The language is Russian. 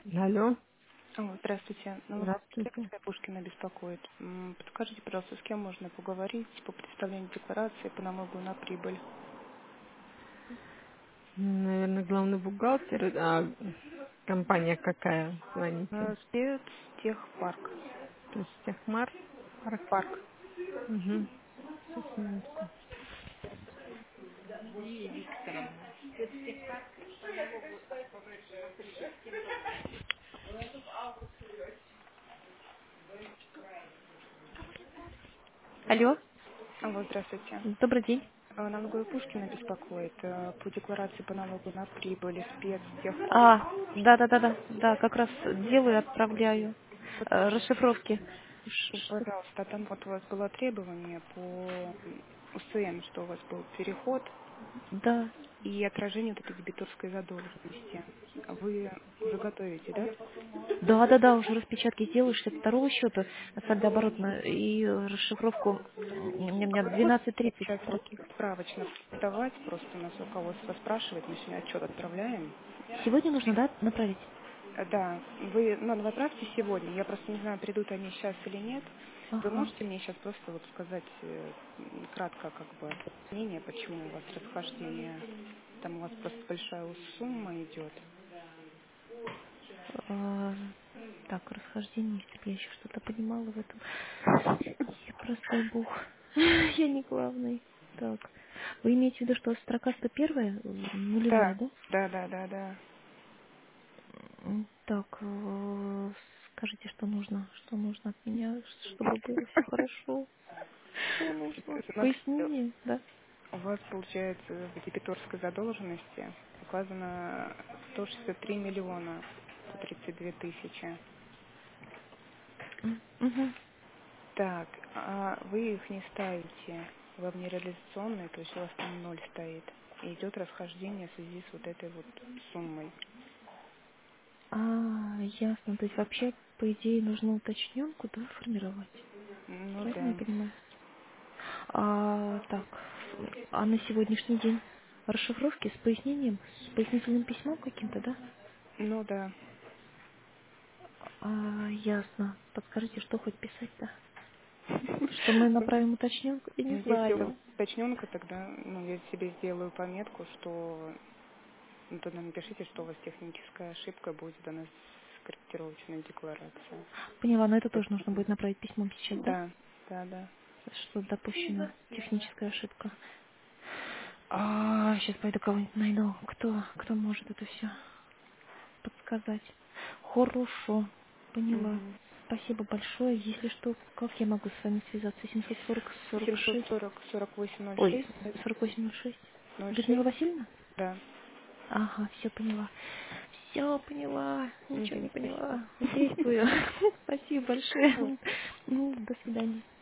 Алло, Алло, здравствуйте. здравствуйте. Лекция Пушкина беспокоит. Подскажите, пожалуйста, с кем можно поговорить по представлению декларации по налогу на прибыль? Наверное, главный бухгалтер. А компания какая? Звоните. Спецтехпарк. То есть Техмар? Парк? Парк. Угу. Сейчас, минутку. Алло, Алло, здравствуйте. добрый день. Налоговая Пушкина беспокоит по декларации по налогу на прибыль спецтехпарк. А, да, как раз делаю, отправляю Вот, расшифровки. пожалуйста, там вот у вас было требование по УСН, что у вас был переход Да, и отражение вот этой дебиторской задолженности. Вы уже готовите, да? да, уже распечатки делаю 62-го счета, сальдооборотно, и расшифровку у меня Вот 12:30 сейчас сроки. справочно давать, просто нас руководство спрашивает, мы сегодня отчет отправляем. Сегодня нужно, да, направить? Да, вы, ну, отправьте сегодня, я просто не знаю, придут они сейчас или нет. Вы Ага. можете мне сейчас просто вот сказать кратко, как бы, мнение, почему у вас расхождение? Там у вас просто большая сумма идет. А, так, расхождение, если бы я еще что-то понимала в этом. Я простой бог. Я не главный. Так. Вы имеете в виду, что строка 101 нулевая, Да, да? да. Так, скажите, что нужно? Что нужно от меня, чтобы было все хорошо? Что нужно? Смотрите, Пояснение, да? у вас, получается, в дебиторской задолженности указано 163 миллиона 132 тысячи. Угу. Так, а вы их не ставите во внереализационные, то есть у вас там ноль стоит. И идет расхождение в связи с вот этой вот суммой. Ясно. То есть вообще, по идее, нужно уточненку, да, формировать? Ну Правильно я да. понимаю? Так, а на сегодняшний день расшифровки с пояснением, с пояснительным письмом каким-то, да? Ну да. Ясно. Подскажите, что хоть писать-то? Что мы направим уточненку? Я не Ну, если у вас знаю. уточненка, тогда ну, я себе сделаю пометку, что ну, тогда напишите, что у вас техническая ошибка будет дана с корректировочной декларацией. Поняла, но это тоже нужно Поэтому- будет направить письмом сейчас, да? Да, да. Что допущена техническая ошибка. Сейчас пойду кого-нибудь найду. Кто может это все подсказать? Хорошо, поняла. Угу. Спасибо большое. Если что, как я могу с вами связаться? 740-46? 740 Ой, 4806 4806. 06, Людмила Васильевна? да. Ага, все поняла. Все поняла. Ничего Мгм, не спасибо. поняла. Действую. Спасибо большое. До свидания.